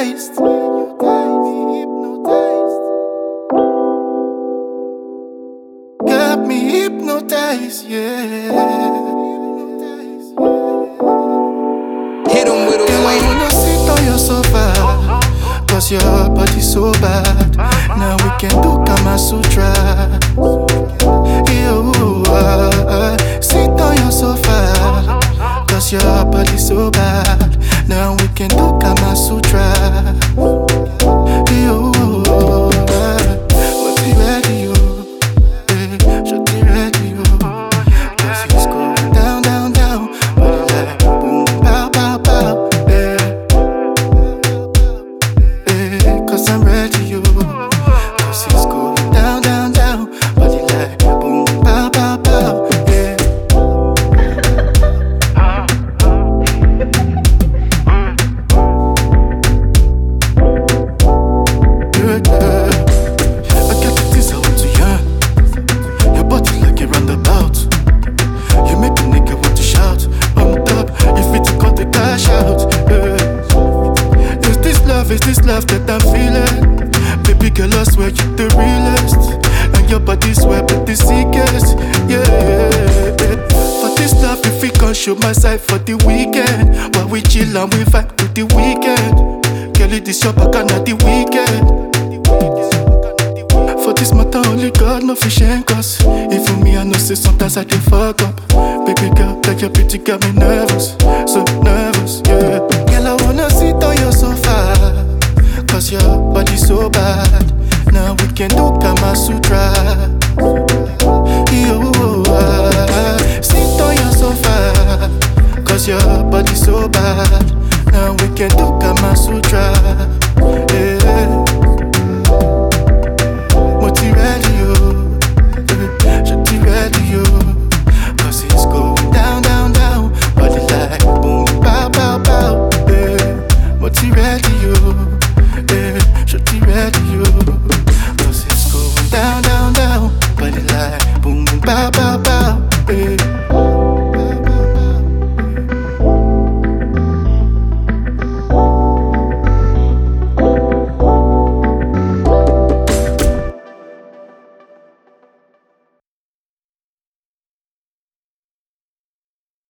hypnotized. Got me hypnotized, yeah. Hit 'em with a Girl, I wave. wanna sit on your sofa, cause your body's so bad. Now we can do Kama Sutra. You sit on your sofa, cause your body's so bad. Now we can do Kama Sutra. You but be ready, you. Should be ready, you. Cause it's going down, down, down. Body like boom, pow, pow, pow. Cause I'm ready, you. Cause it's going down, down, down. Body like boom, pow, pow, pow. I got the things I want to yearn. Your body like a roundabout. You make a nigga want to shout. Pumped up, you fit to cut the cash out. Is this love that I'm feeling? Baby girl, I swear you're the realest. And your body's swear but the sickest. Yeah. For this love, if we can show my side for the weekend. While we chill and we vibe to the weekend. Girl, it is your back and not the weekend. For this matter, only God no fish and cause. Even me, I know say sometimes I can fuck up. Baby girl, like your beauty got me nervous. So nervous, yeah. Girl, I wanna sit on your sofa, cause your body's so bad. Now we can do Kama Sutra. You sit on your sofa, cause your body's so bad. Now we can do Kama Sutra. Yeah. Moti ready, you. Should be ready, you. Cause it's going down, down, down. Body like boom, pow, pow, pow. Yeah. Moti ready, you. Should be ready,